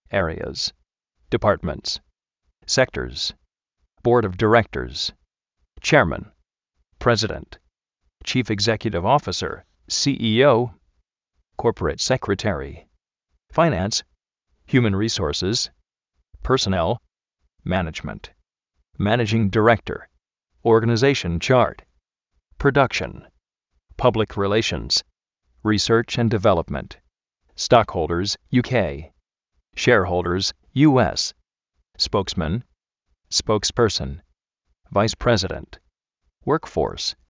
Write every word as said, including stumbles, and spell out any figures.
areas, departments, sectors, board of directors, chairman, president, chief executive officer, C E O, corporate secretary, finance, human resources, personnel, management, managing director, organization chart, production, public relations, research and development, stockholders U K, shareholders U S, spokesman, spokesperson, vice president, workforce,